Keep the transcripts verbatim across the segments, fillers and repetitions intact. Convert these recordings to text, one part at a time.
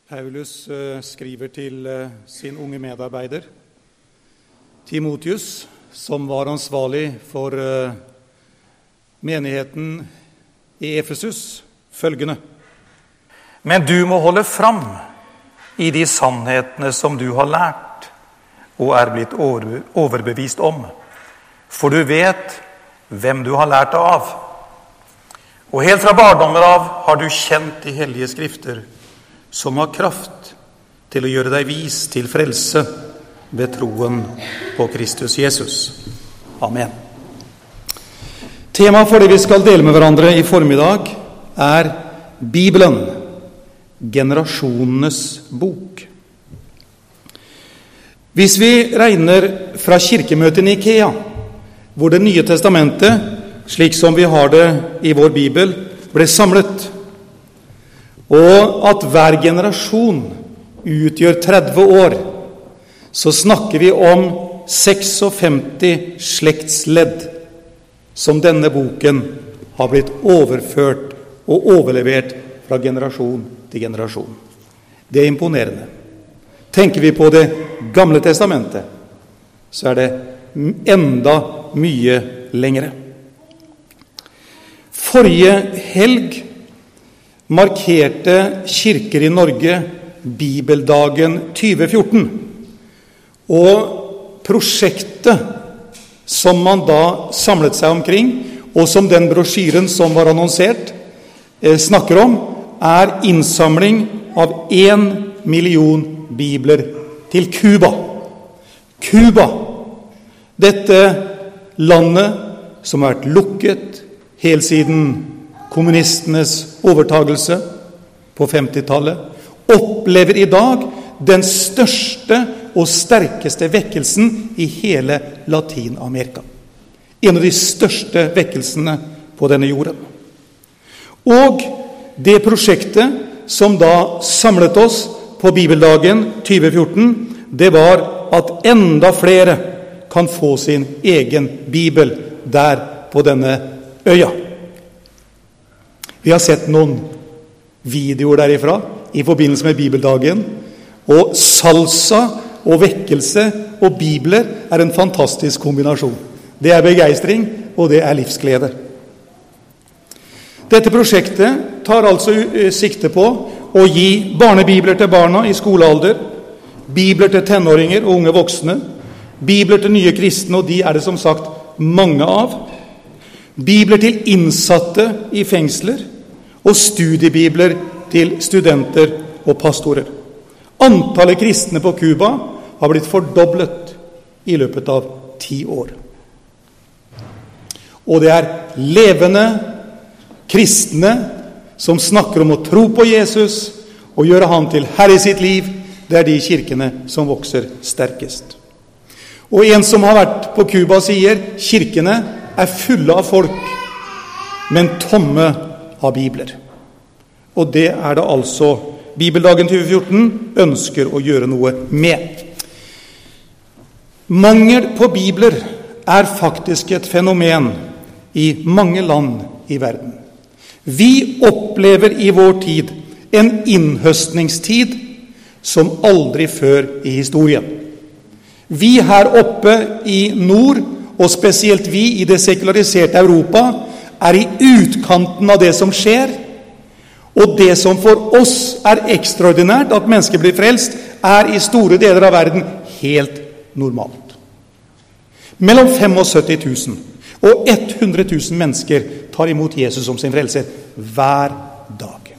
Paulus skriver til sin unge medarbeider, Timotheus, som var ansvarlig for menigheten i Efesus, følgende: Men du må holde fram i de sannhetene som du har lært og er blitt overbevist om, for du vet hvem du har lært det av. Og helt fra barndommen av har du kjent de hellige skrifter, som har kraft til å gjøre deg vis til frelse ved troen på Kristus Jesus. Amen. Temaet for det vi skal dele med hverandre i formiddag er Bibelen, generasjonenes bok. Hvis vi regner fra kirkemøtet i Nikea, hvor Det nye testamentet, slik som vi har det i vår Bibel, ble samlet, og at hver generasjon utgjør tretti år, så snakker vi om seksogfemti slektsledd som denne boken har blitt overført og overlevert fra generasjon til generasjon. Det er imponerende. Tenker vi på Det gamle testamentet, så er det enda mye lengre. Forrige helg markerte kirker i Norge Bibeldagen tjue fjorten, og prosjektet som man da samlet seg omkring, og som den brosjyren som var annonsert snakker om, er innsamling av en million bibler til Cuba. Cuba, dette landet som har vært lukket helt siden kommunistenes overtagelse på femtitallet, opplever i dag den største og sterkeste vekkelsen i hele Latinamerika. En av de største vekkelsene på denne jorden. Og det prosjektet som da samlet oss på Bibeldagen tjue fjorten, det var at enda flere kan få sin egen Bibel der på denne øya. Vi har sett noen videoer derifra i forbindelse med Bibeldagen, og salsa og vekkelse og bibler er en fantastisk kombinasjon. Det er begeistring, og det er livsglede. Dette prosjektet tar altså sikte på å gi barnebibler til barna i skolealder, bibler til tenåringer og unge voksne, bibler til nye kristne, og de er det som sagt mange av, bibler til innsatte i fengsler, og studiebibler til studenter og pastorer. Antallet kristne på Cuba har blitt fordoblet i løpet av ti år. Og det er levende kristne som snakker om å tro på Jesus og gjøre han til herre i sitt liv. Det er de kirkene som vokser sterkest. Og en som har vært på Cuba sier, kirkene er fulle av folk, men tomme av bibler. Og det er det altså Bibeldagen tjue fjorten ønsker å gjøre noe med. Mangel på bibler er faktisk et fenomen i mange land i verden. Vi opplever i vår tid en innhøstningstid som aldri før i historien. Vi her oppe i nord, og spesielt vi i det sekulariserte Europa, er i utkanten av det som skjer, og det som for oss er ekstraordinært, at mennesker blir frelst, er i store deler av verden helt normalt. Mellom syttifem tusen og hundre tusen mennesker tar imot Jesus som sin frelser hver dag.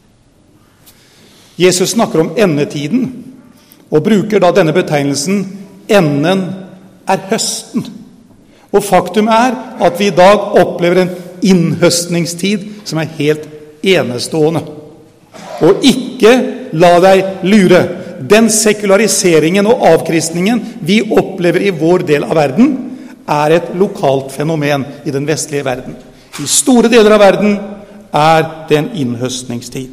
Jesus snakker om endetiden, og bruker da denne betegnelsen, enden er høsten. Og faktum er at vi i dag opplever en innhøstningstid som er helt enestående. Og ikke la deg lure. Den sekulariseringen og avkristningen vi opplever i vår del av verden, er et lokalt fenomen i den vestlige verden. I store deler av verden er det en innhøstningstid.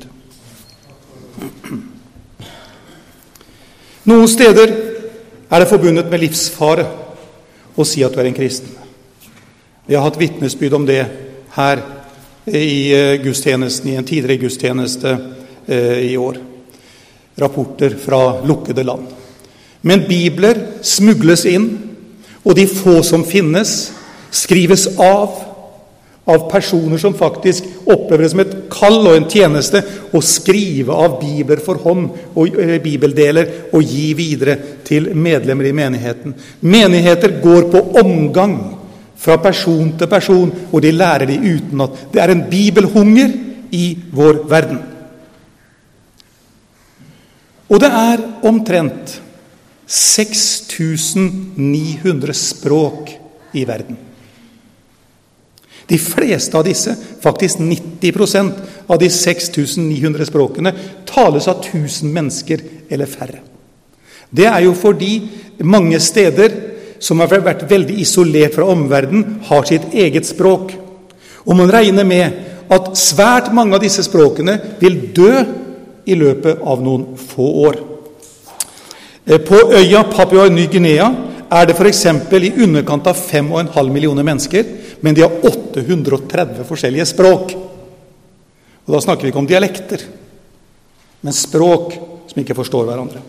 Noen steder er det forbundet med livsfare å si at du er en kristen. Vi har hatt vitnesbyrd om det her i gudstjenesten, i en tidligere gudstjeneste eh, i år. rapporter fra lukkede land. Men bibler smugles inn, og de få som finnes, skrives av, av personer som faktisk opplever det som et kall og en tjeneste å skrive av bibler for hånd og eh, bibeldeler og gi videre til medlemmer i menigheten. Menigheter går på omgang fra person til person, og de lærer de uten at det er en bibelhunger i vår verden. Og det er omtrent seks tusen ni hundre språk i verden. De fleste av disse, faktisk nitti prosent av de seks tusen ni hundre språkene, tales av tusen mennesker eller færre. Det er jo fordi mange steder som har vært veldig isolert fra omverdenen, har sitt eget språk. Og man regner med at svært mange av disse språkene vil dø i løpet av noen få år. På øya Papua Ny-Guinea er det for eksempel i underkant av fem og en halv millioner mennesker, men de har åtte hundre og tretti forskjellige språk. Og da snakker vi ikke om dialekter, men språk som ikke forstår hverandre.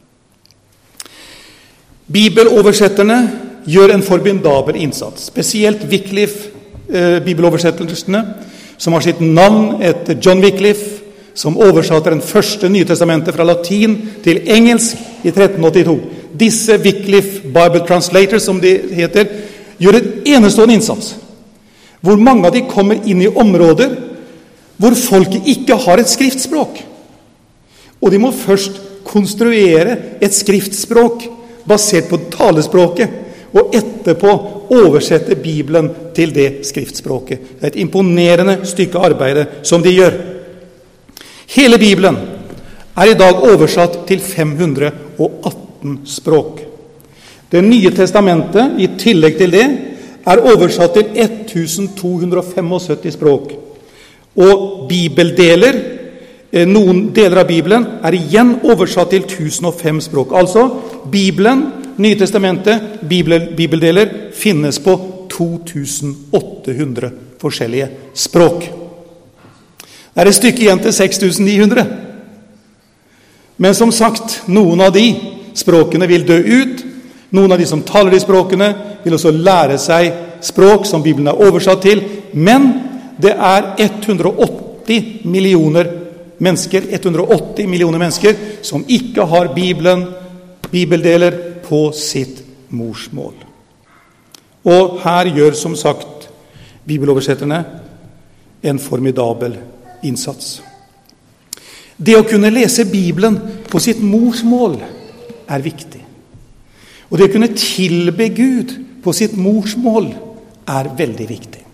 Bibeloversetterne gjør en formidabel innsats, spesielt Wycliffe, eh, bibeloversettelsene, som har sitt navn etter John Wycliffe, som oversatte den første Nytestamentet fra latin til engelsk i tretten åttito. Disse Wycliffe Bible Translators, som de heter, gjør et enestående innsats, hvor mange av de kommer inn i områder hvor folket ikke har et skriftspråk. Og de må først konstruere et skriftspråk basert på talespråket, og etterpå oversette Bibelen til det skriftspråket. Det er et imponerende stykke arbeid som de gjør. Hele Bibelen er i dag oversatt til fem hundre og atten språk. Det nye testamentet, i tillegg til det, er oversatt til tolv hundre syttifem språk. Og bibeldeler, noen deler av Bibelen, er igjen oversatt til tusen og fem språk. Altså, Bibelen, Nye testamentet, Bibel, bibeldeler, finnes på to tusen åtte hundre forskjellige språk. Det er et stykke igjen til seks tusen ni hundre. Men som sagt, noen av de språkene vil dø ut. Noen av de som taler de språkene vil også lære seg språk som Bibelen er oversatt til. Men det er hundre og åtti millioner mennesker, hundre og åtti millioner mennesker som ikke har Bibelen, bibeldeler på sitt morsmål. Og her gjør som sagt bibeloversetterne en formidabel innsats. Det å kunne lese Bibelen på sitt morsmål er viktig. Og det å kunne tilbe Gud på sitt morsmål er veldig viktig.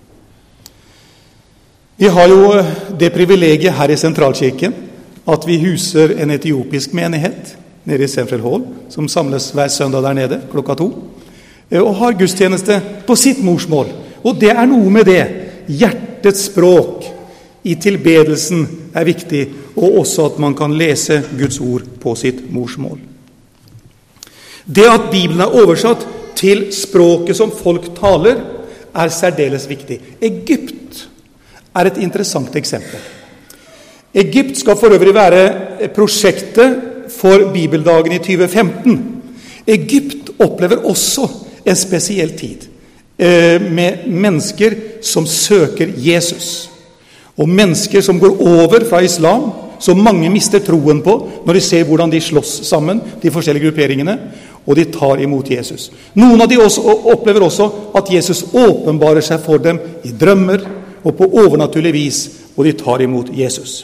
Vi har jo det privilegiet her i Sentralkirken at vi huser en etiopisk menighet nede i Central Hall, som samles hver søndag der nede klokka to, og har gudstjeneste på sitt morsmål. Og det er noe med det. Hjertets språk i tilbedelsen er viktig, og også at man kan lese Guds ord på sitt morsmål. Det at Bibelen er oversatt til språket som folk taler, er særdeles viktig. Egypt er et interessant eksempel. Egypt skal for øvrig være prosjektet for Bibeldagen i tjue femten. Egypt opplever også en spesiell tid med mennesker som søker Jesus. Og mennesker som går over fra islam, som mange mister troen på når de ser hvordan de slåss sammen, de forskjellige grupperingene, og de tar imot Jesus. Noen av de også opplever også at Jesus åpenbarer seg for dem i drømmer og på overnaturlig vis, og de tar imot Jesus.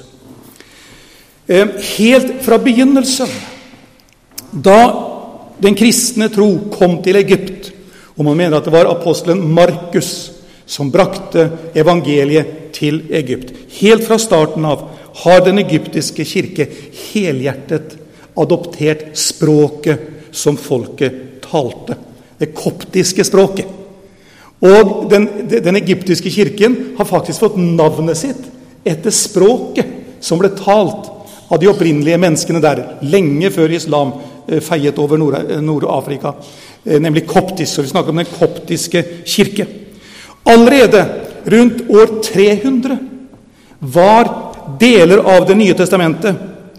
Helt fra begynnelsen, da den kristne tro kom til Egypt, og man mener at det var apostelen Markus som brakte evangeliet til Egypt. Helt fra starten av har den egyptiske kirke helhjertet adoptert språket som folket talte. Det koptiske språket. Og den, den egyptiske kirken har faktisk fått navnet sitt etter språket som ble talt av de opprinnelige menneskene der, lenge før islam feiet over Nord- Nord-Afrika, nemlig koptisk. Så vi snakker om den koptiske kirke. Allerede rundt år tre hundre var deler av det nye testamentet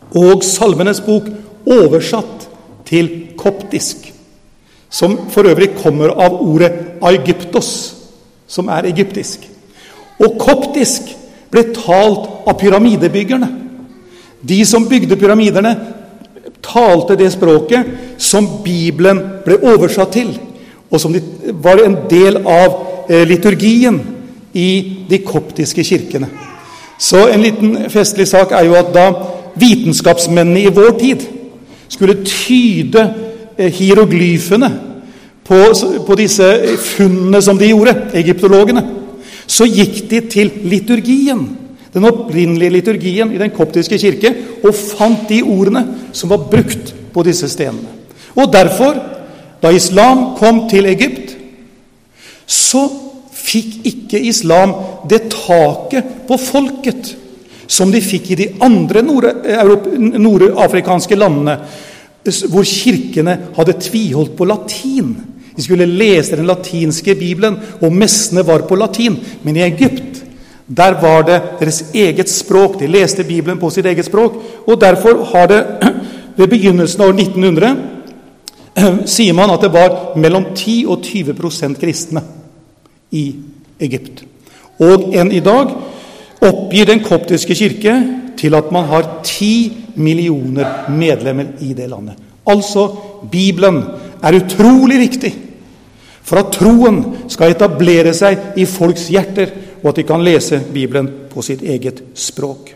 og Salmenes bok oversatt til koptisk, som for øvrig kommer av ordet Egyptos, som er egyptisk. Og koptisk ble talt av pyramidebyggerne. De som bygde pyramiderne talte det språket som Bibelen ble oversatt til, og som var en del av liturgien i de koptiske kirkene. Så en liten festlig sak er jo at da vitenskapsmennene i vår tid skulle tyde hieroglyfene på, på disse funnene som de gjorde, egyptologene, så gikk de til liturgien, den opprinnelige liturgien i den koptiske kirke, og fant de ordene som var brukt på disse stenene. Og derfor, da islam kom til Egypt, så fikk ikke islam det taket på folket som de fikk i de andre nordafrikanske landene, hvor kirkene hadde tviholdt på latin. De skulle lese den latinske Bibelen, og messene var på latin. Men i Egypt, der var det deres eget språk. De leste Bibelen på sitt eget språk, og derfor har det ved begynnelsen av nitten hundre sier man at det var mellom ti og tyve prosent kristne i Egypt. Og enn i dag oppgir den koptiske kirke til at man har ti millioner medlemmer i det landet. Altså, Bibelen er utrolig viktig for at troen skal etablere seg i folks hjerter, og at de kan lese Bibelen på sitt eget språk.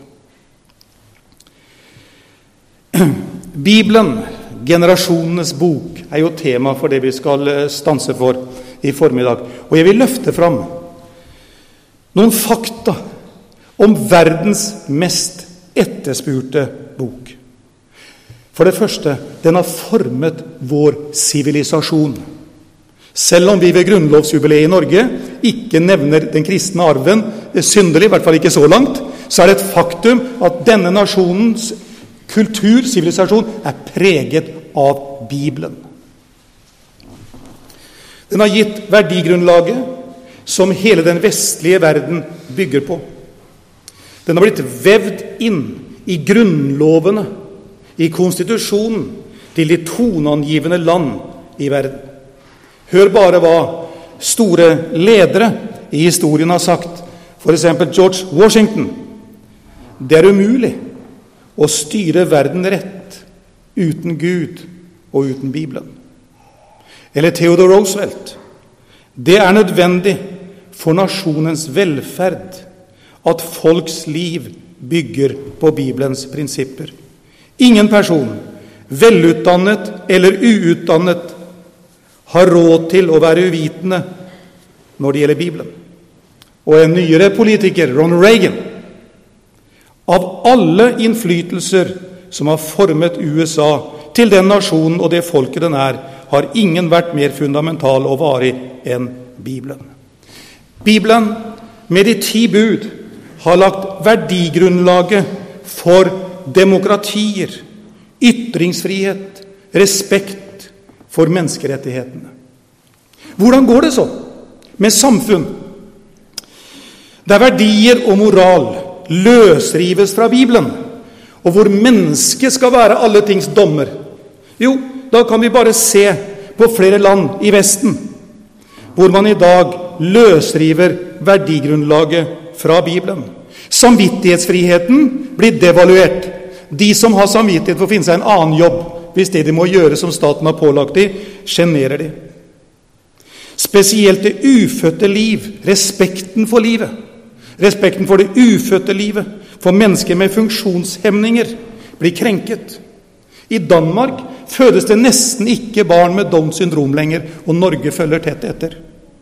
Bibelen, generasjonenes bok, er jo tema for det vi skal stanse for i formiddag. Og jeg vil løfte fram noen fakta om verdens mest etterspurte bok. For det første, den har formet vår sivilisasjon. Selv om vi ved grunnlovsjubileet i Norge ikke nevner den kristne arven syndelig, i hvert fall ikke så langt, så er det et faktum at denne nasjonens kultur, sivilisasjon, er preget av Bibelen. Den har gitt verdigrunnlaget som hele den vestlige verden bygger på. Den har blitt vevd inn i grunnlovene, i konstitusjonen til de toneangivende land i verden. Hør bare hva store ledere i historien har sagt. For eksempel George Washington. Det er umulig å styre verden rett uten Gud og uten Bibelen. Eller Theodore Roosevelt. Det er nødvendig for nasjonens velferd at folks liv bygger på Bibelens prinsipper. Ingen person, velutdannet eller uutdannet, har råd til å være uvitende når det gjelder Bibelen. Og en nyere politiker, Ronald Reagan, av alle innflytelser som har formet U S A til den nasjonen og det folket den er, har ingen vært mer fundamental og varig enn Bibelen. Bibelen med de ti bud har lagt verdigrunnlaget for demokratier, ytringsfrihet, respekt for menneskerettighetene. Hvordan går det så med samfunn der verdier og moral løsrives fra Bibelen, og hvor mennesket skal være alle tings dommer? Jo, da kan vi bare se på flere land i Vesten, hvor man i dag løsriver verdigrunnlaget fra Bibelen. Samvittighetsfriheten blir devaluert. De som har samvittighet får finne seg en annen jobb, hvis det de må gjøre som staten har pålagt de, generer de. Spesielt det ufødte liv, respekten for livet, respekten for det ufødte livet, for mennesker med funksjonshemninger, blir krenket. I Danmark fødes det nesten ikke barn med Downs syndrom lenger, og Norge følger tett etter.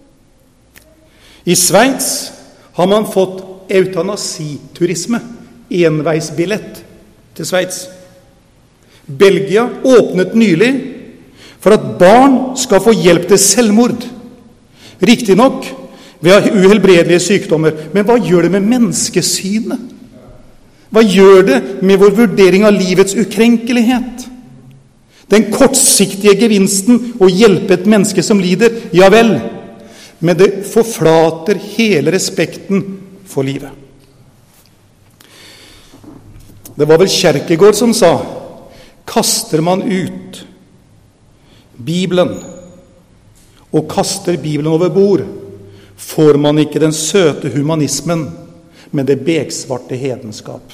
I Sveits har man fått eutanasiturisme, enveisbillett til Sveits. Belgia åpnet nylig for at barn skal få hjelp til selvmord. Riktig nok ved uhelbredelige sykdommer, men hva gjør det med menneskesynet? Hva gjør det med vår vurdering av livets ukrenkelighet? Den kortsiktige gevinsten å hjelpe et menneske som lider, ja vel, men det forflater hele respekten for livet. Det var vel Kierkegaard som sa, kaster man ut Bibelen og kaster Bibelen over bord, får man ikke den søte humanismen, men det beksvarte hedenskap.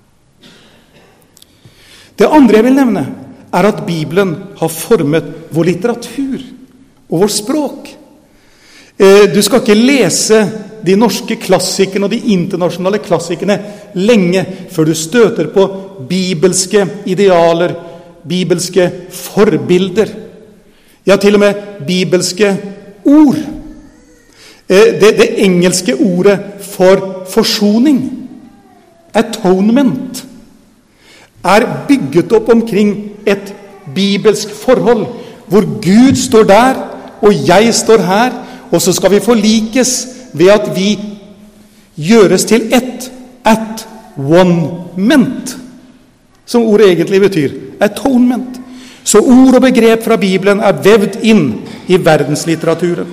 Det andre jeg vil nevne, er at Bibelen har formet vår litteratur og vårt språk. Du skal ikke lese de norske klassikerne og de internasjonale klassikerne lenge før du støter på bibelske idealer, bibelske forbilder. Ja, til og med bibelske ord. Det, det engelske ordet for forsoning, atonement, er bygget opp omkring et bibelsk forhold, hvor Gud står der, og jeg står her, og så skal vi forlikes ved at vi gjøres til ett, at one-ment, som ordet egentlig betyr, atonement. Så ord og begrep fra Bibelen er vevd inn i verdenslitteraturen.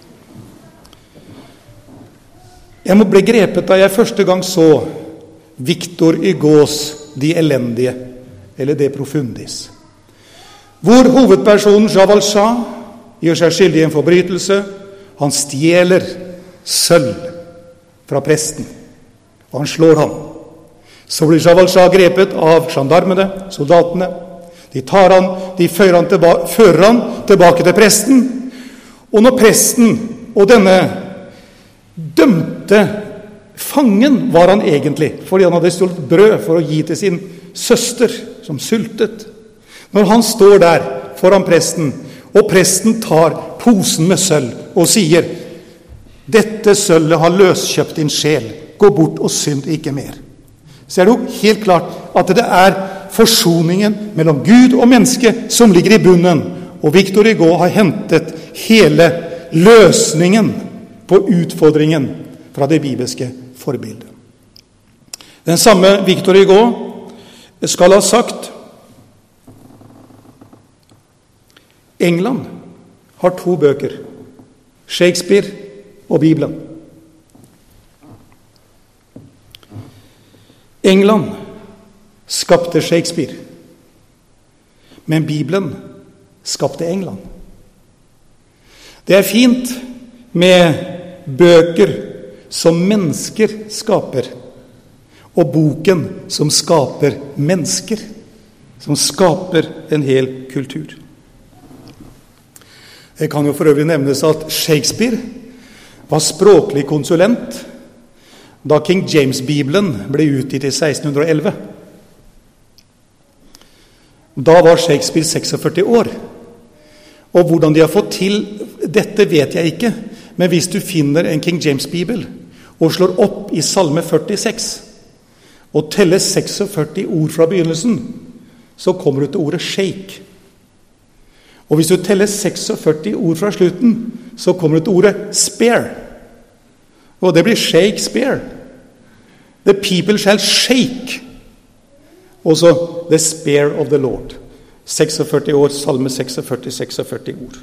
Jeg må bli grepet da jeg første gang så Victor Hugos De elendige, eller De profundis, hvor hovedpersonen Jean Valjean gjør seg skyldig i en forbrytelse. Han stjeler sølv fra presten, og han slår ham. Så blir Jean Valjean grepet av gendarmene, soldatene. De tar han, de fører han, tilba- fører han tilbake til presten. Og når presten og denne dømte fangen var han egentlig, fordi han hadde stjålet brød for å gi til sin søster som sultet. Når han står der foran presten, og presten tar posen med sølv og sier, dette sølvet har løskjøpt din sjel, gå bort og synd ikke mer. Så er det jo helt klart at det er forsoningen mellom Gud og menneske som ligger i bunnen, og Victor Hugo har hentet hele løsningen på utfordringen fra det bibelske forbildet. Den samme Victor Hugo skal ha sagt, England har to bøker, Shakespeare og Bibelen. England skapte Shakespeare, men Bibelen skapte England. Det er fint med bøker som mennesker skaper, og boken som skaper mennesker, som skaper en hel kultur. Det kan jo for øvrig nevnes at Shakespeare var språklig konsulent da King James-bibelen ble utgitt i seksten elleve. Da var Shakespeare førtiseks år. Og hvordan de har fått til dette vet jeg ikke, men hvis du finner en King James-bibel og slår opp i Salme førtiseks og teller førtiseks ord fra begynnelsen, så kommer du til ordet shake. Og hvis du teller førtiseks ord fra slutten, så kommer du til ordet spare. Og det blir Shakespeare. The people shall shake. Og så the spare of the Lord. førtiseks år, salme førtiseks, førtiseks ord.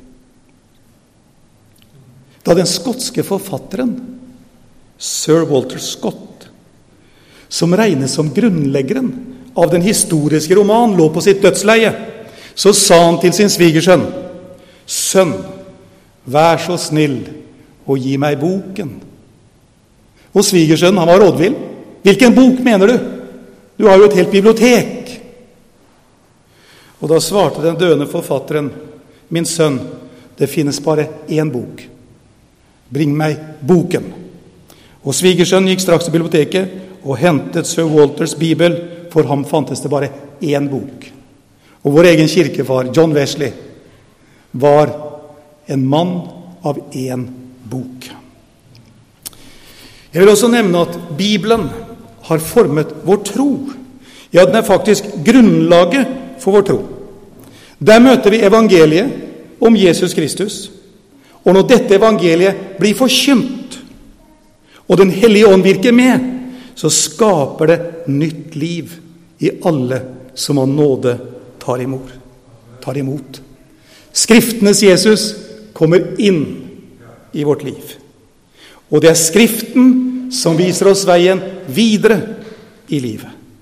Da den skotske forfatteren, Sir Walter Scott, som regnes som grunnleggeren av den historiske roman, lå på sitt dødsleie, så sa han til sin svigersønn, «Sønn, vær så snill og gi meg boken.» Og svigersønnen, han var rådvill. «Hvilken bok mener du? Du har jo et helt bibliotek.» Og da svarte den døende forfatteren, «Min sønn, det finnes bare én bok. Bring meg boken.» Og svigersønnen gikk straks til biblioteket og hentet Sir Walters bibel, for ham fantes det bare én bok. Og vår egen kirkefar, John Wesley, var en mann av én bok. Jeg vil også nevne at Bibelen har formet vår tro. Ja, den er faktisk grunnlaget for vår tro. Der møter vi evangeliet om Jesus Kristus. Og når dette evangeliet blir forkynt, og den hellige ånd virker med, så skaper det nytt liv i alle som av nåde tar imot. tar imot. Skriftenes Jesus kommer inn i vårt liv. Og det er Skriften som viser oss veien videre i livet.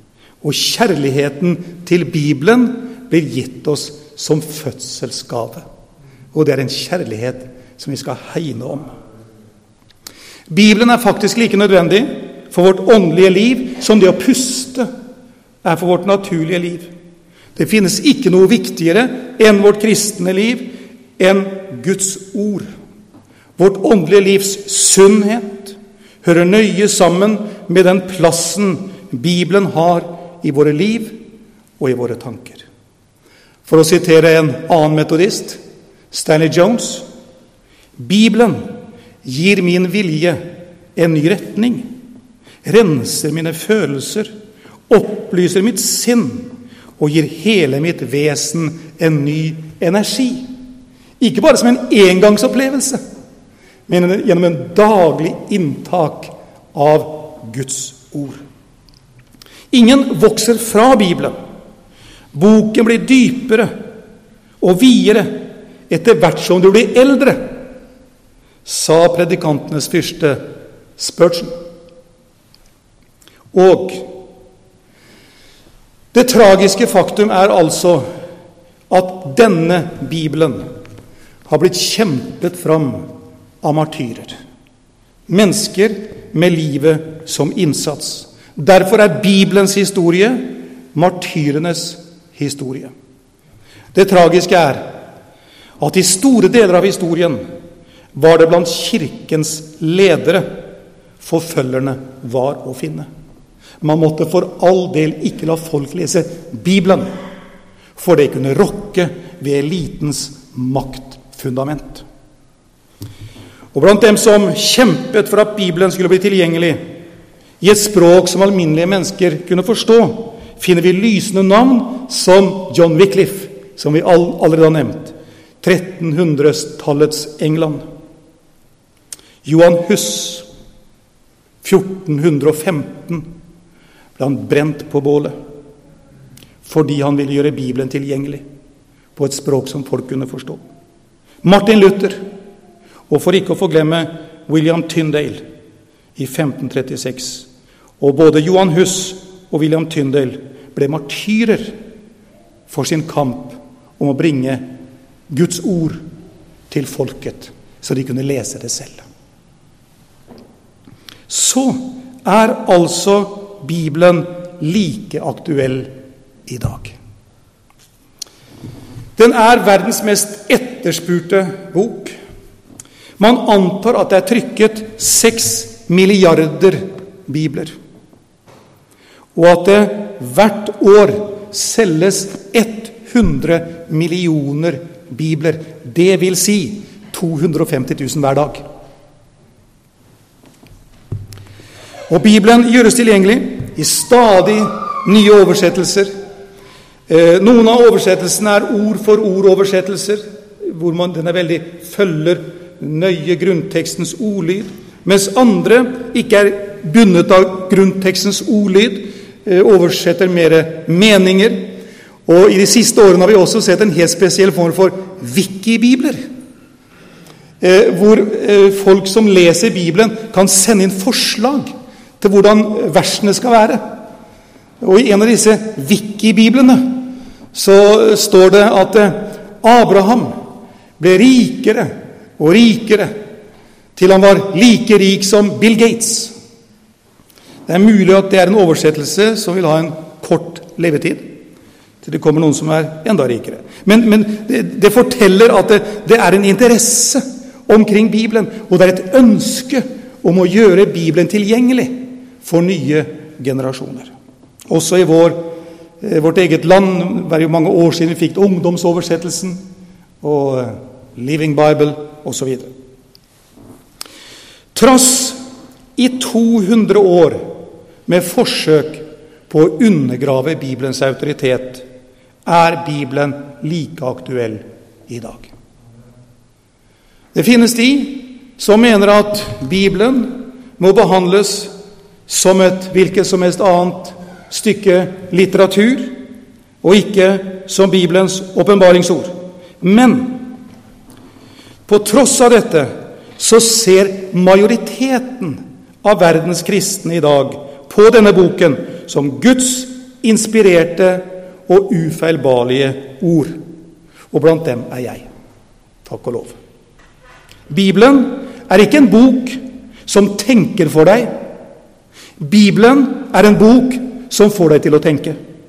og kjærligheten til Bibelen blir gitt oss som fødselsgave. Og det er en kjærlighet som vi skal hegne om. Bibelen er faktisk like nødvendig for vårt åndelige liv som det å puste er for vårt naturlige liv. Det finnes ikke noe viktigere enn vårt kristne liv, enn Guds ord. Vårt åndelige livs sunnhet hører nøye sammen med den plassen Bibelen har i våre liv og i våre tanker. For å sitere en annen metodist, Stanley Jones: Bibelen gir min vilje en ny retning, renser mine følelser, opplyser mitt sinn og gir hele mitt vesen en ny energi. Ikke bare som en engangsopplevelse, men gjennom en daglig inntak av Guds ord. Ingen vokser fra Bibelen. Boken blir dypere og videre etter hvert som du blir eldre, sa predikantenes fyrste Spurgeon. Og det tragiske faktum er altså at denne Bibelen har blitt kjempet fram av martyrer. Mennesker med livet som innsats. Derfor er Bibelens historie martyrenes historie. Det tragiske er at i store deler av historien var det blant kirkens ledere forfølgerne var å finne. Man måtte for all del ikke la folk lese Bibelen, for det kunne rokke ved elitens maktfundament. Og blant dem som kjempet for at Bibelen skulle bli tilgjengelig i et språk som alminnelige mennesker kunne forstå, finner vi lysende navn som John Wycliffe, som vi allerede har nevnt, trettenhundretallets England. Johan Hus, fjorten femten, ble han brent på bålet, fordi han ville gjøre Bibelen tilgjengelig på et språk som folk kunne forstå. Martin Luther, og for ikke å forglemme William Tyndale i femten trettiseks. Og både Johan Hus og William Tyndale ble martyrer for sin kamp om å bringe Guds ord til folket, så de kunne lese det selv. Så er altså Bibelen like aktuell i dag. Den er verdens mest etterspurte bok. Man antar at det er trykket seks milliarder bibler, og at det hvert år selges hundre millioner bibler. Det vil si to hundre og femti tusen hver dag. Og Bibelen gjøres tilgjengelig i stadig nye oversettelser. Eh, noen av oversettelsene er ord for ord oversettelser, hvor man, den er veldig følger nøye grunntekstens ordlyd, mens andre ikke er bundet av grunntekstens ordlyd, eh, oversetter mer meninger. Og i de siste årene har vi også sett en helt spesiell form for wiki-bibler, eh, hvor eh, folk som leser Bibelen kan sende inn forslag til hvordan versene skal være. Og i en av disse wiki-biblene så står det at Abraham ble rikere og rikere til han var like rik som Bill Gates. Det er mulig at det er en oversettelse som vil ha en kort levetid, til det kommer noen som er enda rikere. Men, men det, det forteller at det, det er en interesse omkring Bibelen, og det er et ønske om å gjøre Bibelen tilgjengelig for nye generasjoner. Også i vår, vårt eget land, det var jo mange år siden vi fikk ungdomsoversettelsen, og Living Bible, og så videre. Trass i to hundre år med forsøk på å undergrave Bibelens autoritet, er Bibelen like aktuell i dag. Det finnes de som mener at Bibelen må behandles som et hvilket som helst annet stykke litteratur, og ikke som Bibelens åpenbaringsord. Men på tross av dette så ser majoriteten av verdens kristne i dag på denne boken som Guds inspirerte og ufeilbarlige ord. Og blant dem er jeg. Takk og lov. Bibelen er ikke en bok som tenker for deg. Bibelen er en bok som får deg til å tenke.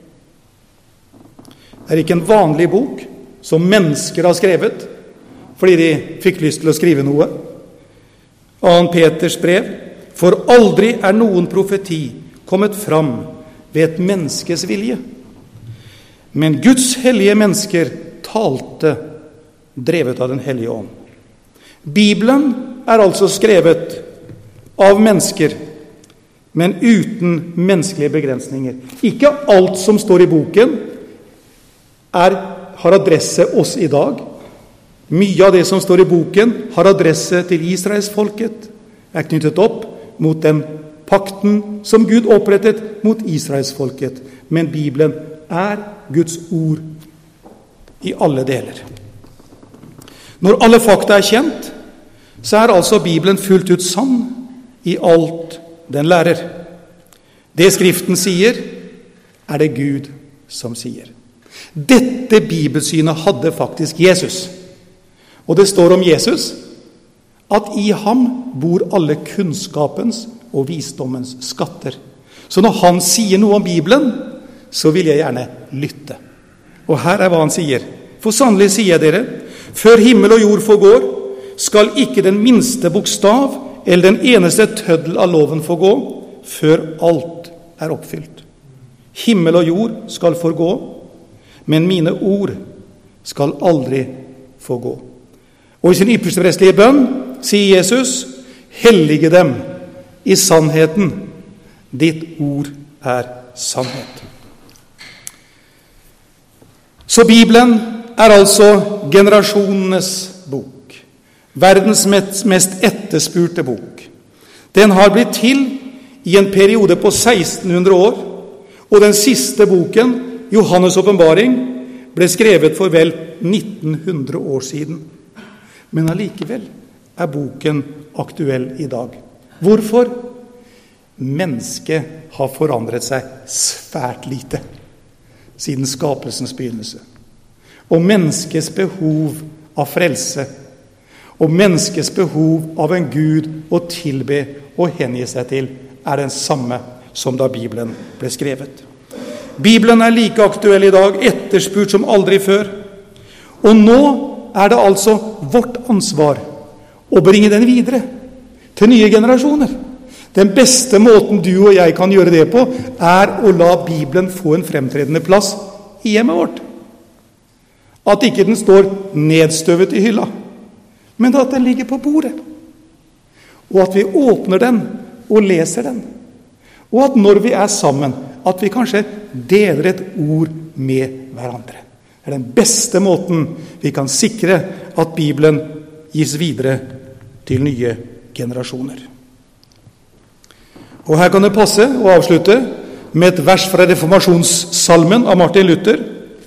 Det er ikke en vanlig bok som mennesker har skrevet fordi de fikk lyst til å skrive noe. Annen Peters brev: for aldri er noen profeti kommet fram ved et menneskes vilje. Men Guds hellige mennesker talte, drevet av den hellige ånd. Bibelen er altså skrevet av mennesker, men uten menneskelige begrensninger. Ikke alt som står i boken er, har adresse oss i dag. Mye av det som står i boken har adresse til Israelsfolket, er knyttet opp mot den pakten som Gud opprettet mot Israelsfolket. Men Bibelen er Guds ord i alle deler. Når alle fakta er kjent, så er altså Bibelen fullt ut sann i alt den lærer. Det Skriften sier, er det Gud som sier. Dette bibelsynet hadde faktisk Jesus. Og det står om Jesus at i ham bor alle kunnskapens og visdommens skatter. Så når han sier noe om Bibelen, så vil jeg gjerne lytte. Og her er hva han sier. For sannelig sier jeg dere, før himmel og jord forgår, skal ikke den minste bokstav eller den eneste tøddel av loven forgå, før alt er oppfylt. Himmel og jord skal forgå, men mine ord skal aldri forgå. Og i sin ypperste prestelige bønn sier Jesus, hellige dem i sannheten. Ditt ord er sannhet. Så Bibelen er altså generasjonenes bok. Verdens mest etterspurte bok. Den har blitt til i en periode på seksten hundre år, og den siste boken, Johannes åpenbaring, ble skrevet for vel nitten hundre år siden. Men allikevel er boken aktuell i dag. Hvorfor? Mennesket har forandret seg svært lite siden skapelsens begynnelse. Og menneskets behov av frelse, og menneskets behov av en Gud å tilbe og hengi seg til, er den samme som da Bibelen ble skrevet. Bibelen er like aktuell i dag, etterspurt som aldri før. Og nå er det altså vårt ansvar å bringe den videre til nye generasjoner. Den beste måten du og jeg kan gjøre det på, er å la Bibelen få en fremtredende plass i hjemmet vårt. At ikke den står nedstøvet i hylla, men at den ligger på bordet. Og at vi åpner den og leser den. Og at når vi er sammen, at vi kanskje deler et ord med hverandre. Det er den beste måten vi kan sikre at Bibelen gis videre til nye generasjoner. Og her kan det passe å avslutte med et vers fra reformasjonssalmen av Martin Luther,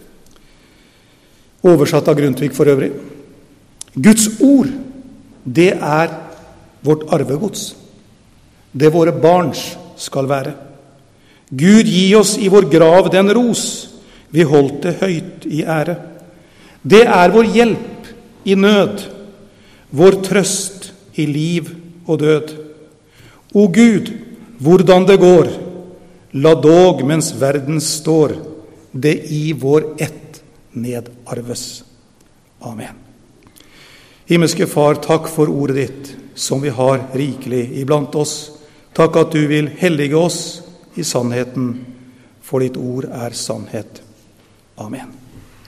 oversatt av Grundtvig for øvrig. Guds ord, det er vårt arvegods. Det våre barns skal være. Gud gi oss i vår grav den ros, vi holdt det høyt i ære. Det er vår hjelp i nød, vår trøst i liv og død. O Gud, hvordan det går, la dog mens verden står, det i vår ett nedarves. Amen. Himmelske Far, takk for ordet ditt, som vi har rikelig iblant oss. Takk at du vil hellige oss i sannheten, for ditt ord er sannhet. Amen.